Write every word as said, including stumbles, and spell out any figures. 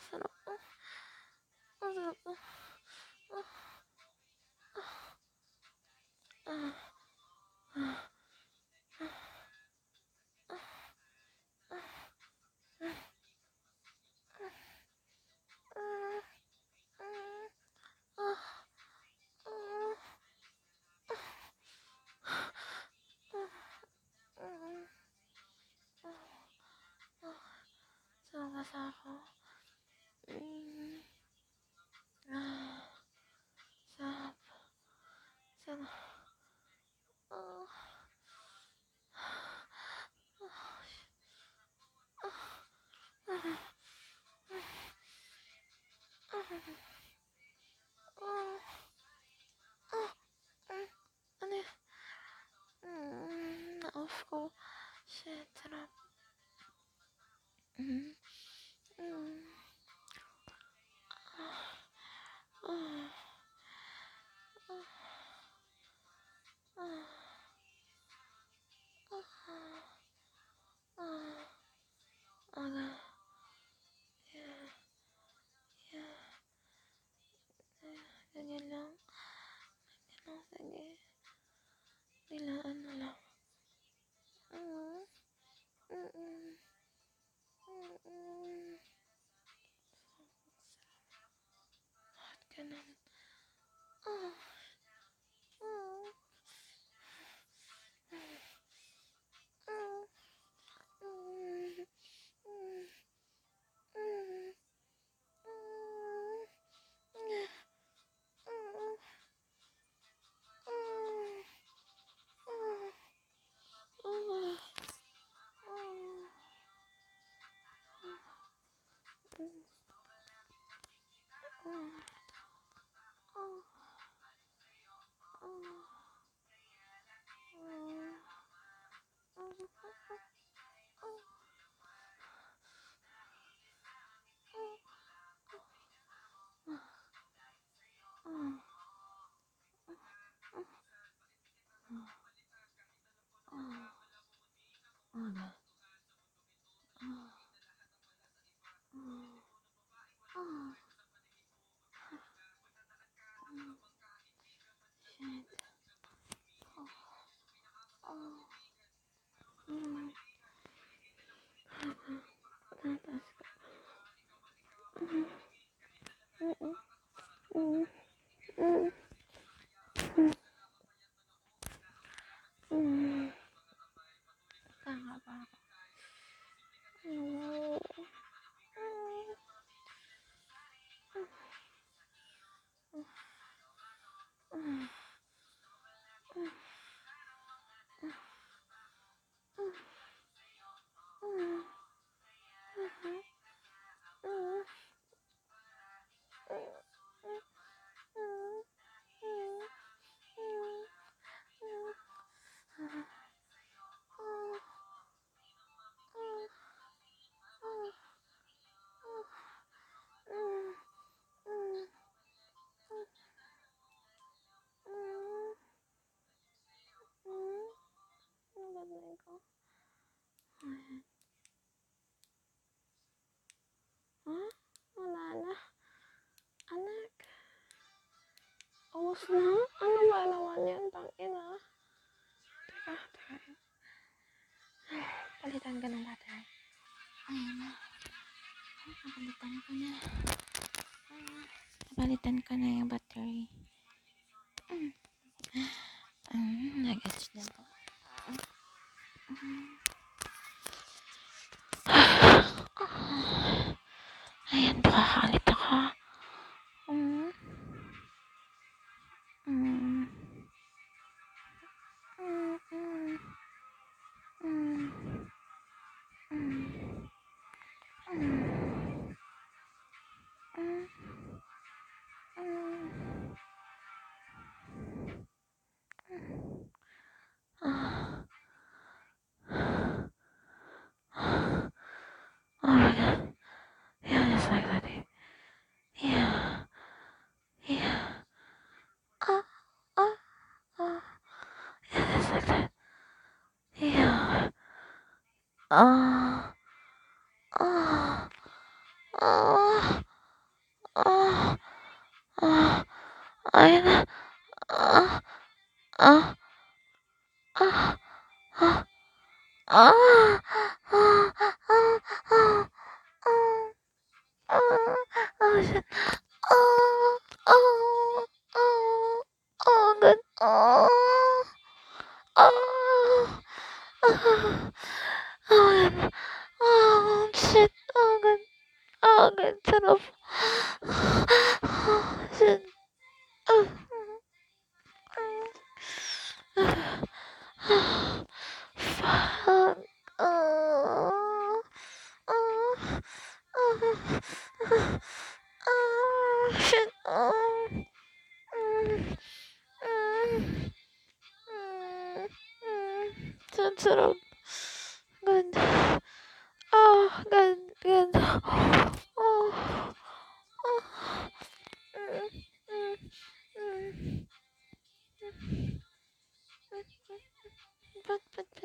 sarap. Ang sarap. Ah. Ah. Sarap ako. Mm. Ah. Sarap. Sarap. Oh. Ano yun? Mm, na-off ko. Shit, sarap. Mm. Mm. Ah. Ah. Ah. Ah. Okay. Yeah. Yeah. Ganyan lang. Ganyan lang. Sige. Nilaan na lang. Mm. Mm. Mm. Bakit ganun? Ah. Ah. Tanga ba ako? Huh? Wala na. Anak. Awas na? Ano ba naman yan? Tangina. Teka, teka. Palitan ka ng battery. Ayan na. Napalitan ko na. Napalitan ko na yung battery. Mm. Mm, nag-edge na to. Mm. Ayan, pakakalit ako. Mm. Mm. Mm. Mm. Mm. Mm. Mm. Ah. Oh my god. Yeah, just like that. Yeah. Yeah. Ah. Ah. Ah. Yeah, just like that. Yeah. Ah. Ah. Ah. I, uh, uh, uh, uh, uh, uh, uh, uh, uh, oh, oh, shit. Oh, oh, oh, oh, good. Oh, oh, oh, oh, good. Oh, shit. Oh, good. Oh, good. Shut up. Oh, shit. Oh, oh, fuck. Oh, oh, oh, oh, shit. Oh. Mm, mm, mm, mm. Shut up. Good. Oh, good, good. Oh, oh. Mm, mm, mm, mm. But, but,